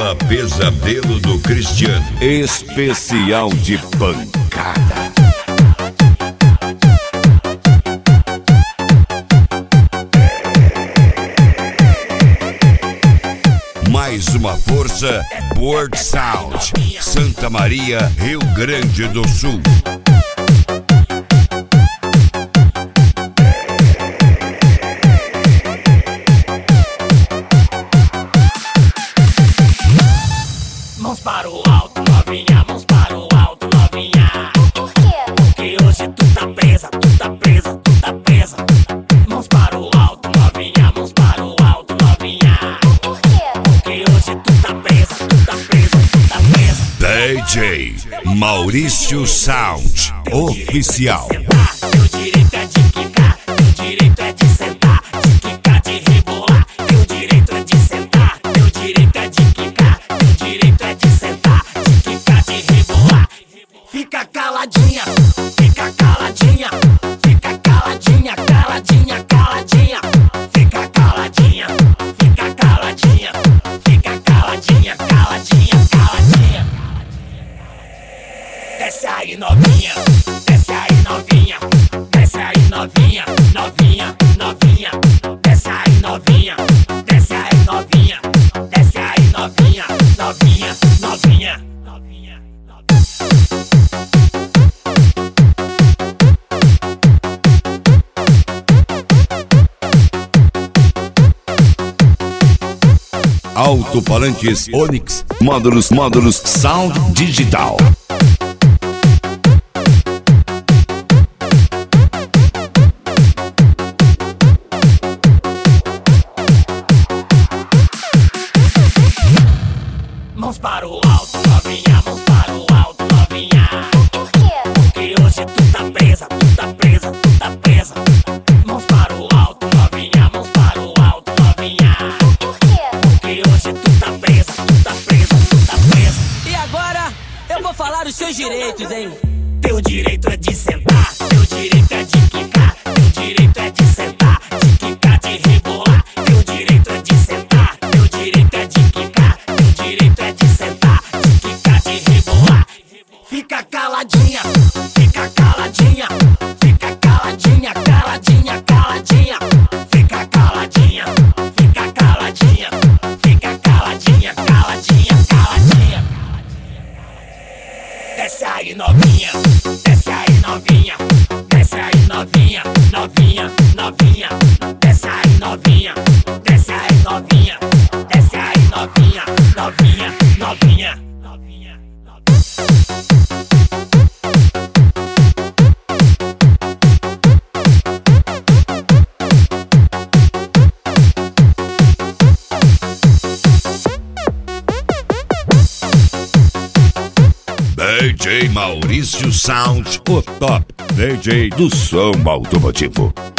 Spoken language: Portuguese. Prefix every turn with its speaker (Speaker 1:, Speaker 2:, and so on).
Speaker 1: Vila Pesadelo do Cristiano.
Speaker 2: Especial de pancada.
Speaker 1: Mais uma força, World Sound, Santa Maria, Rio Grande do Sul.
Speaker 3: Mãos para o alto, novinha, mãos para o alto, novinha.
Speaker 4: Por quê?
Speaker 3: Porque hoje tu tá presa, tu tá presa, tu tá presa. Mãos para o alto, novinha, mãos para o alto, novinha.
Speaker 4: Por quê?
Speaker 3: Porque hoje tu tá presa, tu tá presa, tu tá presa.
Speaker 1: DJ Maurício Sound, oficial.
Speaker 3: Teu direito é de quicar, teu direito é de sentar, de quicar, de rebolar. Teu direito é de sentar, teu direito é de quicar, teu direito é de sentar, de quicar, de rebolar. Fica caladinha, fica caladinha, fica caladinha, caladinha, caladinha. Fica caladinha, fica caladinha, fica caladinha, caladinha, caladinha. Desce aí, novinha, desce aí, novinha, desce aí, novinha, novinha, novinha. Desce aí, novinha, desce aí, novinha, desce aí, novinha, novinha, novinha, novinha,
Speaker 1: Alto-falantes Onix,
Speaker 2: Módulos Sound Digital.
Speaker 3: mãos para o alto, novinha, mãos para o alto, novinha.
Speaker 4: Por quê?
Speaker 3: Porque hoje tu tá presa, tu tá presa, tu tá presa. Mãos para o alto, novinha, mãos para o alto, novinha.
Speaker 4: Por quê?
Speaker 3: Porque hoje tu tá presa, tu tá presa, tu tá presa.
Speaker 5: E agora eu vou falar os seus direitos, hein?
Speaker 3: Teu direito é de sentar, teu direito é de quicar, teu direito é de sentar, de quicar, de rebolar. Teu direito é de sentar, teu direito é de quicar, teu direito é de sentar, de quicar, de rebolar. Fica caladinha, fica caladinha, fica caladinha, caladinha, caladinha. Fica caladinha, fica caladinha, fica caladinha, caladinha, caladinha. Desce aí, novinha, desce aí, novinha, desce aí, novinha, novinha, novinha. Desce aí, novinha, desce aí, novinha, desce aí, novinha, novinha, novinha, novinha,
Speaker 1: DJ Maurício Sound, o top DJ do som automotivo.